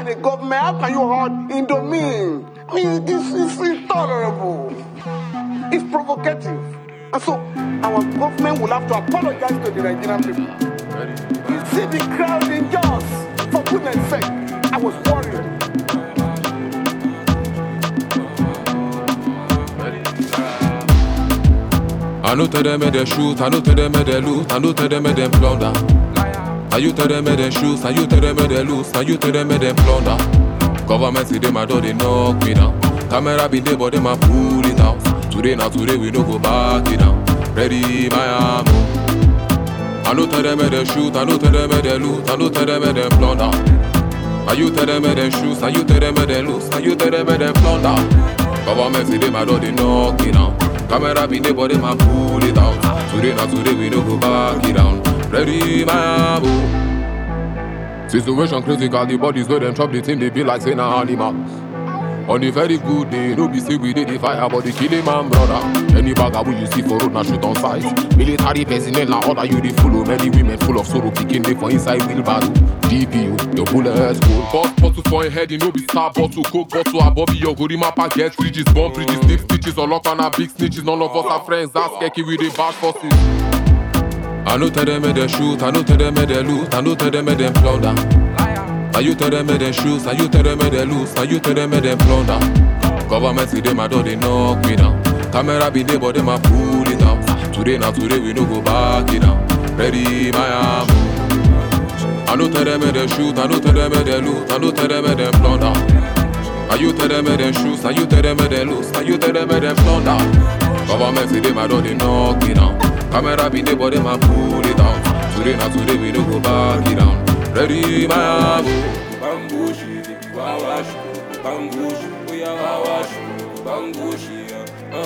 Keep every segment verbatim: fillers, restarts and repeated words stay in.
and a government, how can you hold Indomine? I mean, this is intolerable. It's provocative. And so our government will have to apologize to the Nigerian people. You see the crowd in Jos, for goodness sake, I was worried. I know tell them they shoot, I know tell them they loot, I know tell them they plunder. I you tell them they shoot, I you tell them they loose, I you tell them they plunder. Government see them, I do they knock me down. Camera be there, but them a pull it out. Today, now today, we no go back it down. Ready, my ammo. I know tell them they shoot, I know tell them they loot, I know tell them they plunder. I you tell them they shoot, I you tell them they loose, I you tell them they plunder. Government see them, I do they knock me down. Camera be there, but them a pull it out. Today, now today, we no go back it down. Ready, my ammo. Situation critical, the bodies where them chop the thing, they be like saying animals. On a very good day, no be say we did the fire, but they kill a man, brother. Any bagger will you see for road, now shoot on sight. Military personnel, now order you, they follow. Many women full of sorrow, kicking they for inside wheelbarrow. D P U, your bullets go. Bust bottle for your head, you know be star bottle. Coke bottle, a bobby, your goody mapper, get bridges, bomb bridges, deep stitches, all up on a big snitches. None of us are friends, that's sketchy with the bash forces. I know tell them they shoot, I know tell them they loot, I know tell them they plunder. I you tell them they shoot, I you tell them they loose, I you tell them they plunder. Government see them, I do they knock me down. Camera be there, but them a pull it out. Today, now today, we no go back it down. Ready, my ammo. I know tell them they shoot, I know tell them they loot, I know tell them they plunder. I you tell them they shoot, I you tell them they loose, I you tell them they plunder. Government see them, I do they knock me down. Camera be there, but them a pull it out. Today, now today, we no go back it down. Ready, my ammo. Bambushi, wawash, bambushi, we are wawash, bambushi, uh,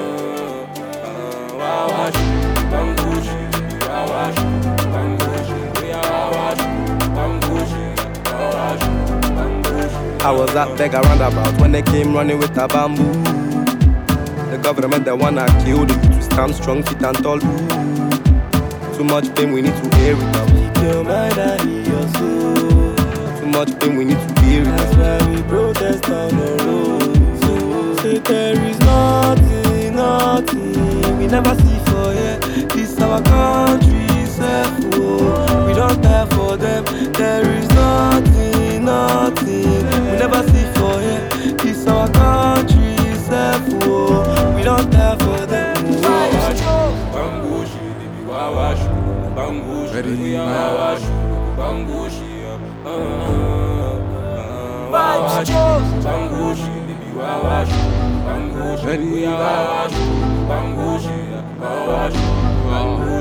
wawash, bambushi, wawash, bambushi, we are wawash, bambushi, wawash, bambushi. I was at Beggar roundabout when they came running with a bamboo. The government they wanna kill the youth, stand strong, fit and tall. Too much pain, we need to hear it out. Your mind and hear your soul. Too much pain, we need to hear it That's out. why we protest on the road. So say there is nothing, nothing we never see for here. This our country, self. We don't care for them. There is nothing, nothing we never see for here. This our country, self. We don't care for them. Bambushi, wawash, bambushi, we are wawash, bambushi, uh, wawash, bambushi, wawash, bambushi, we are wawash, bambushi, wawash, bambushi.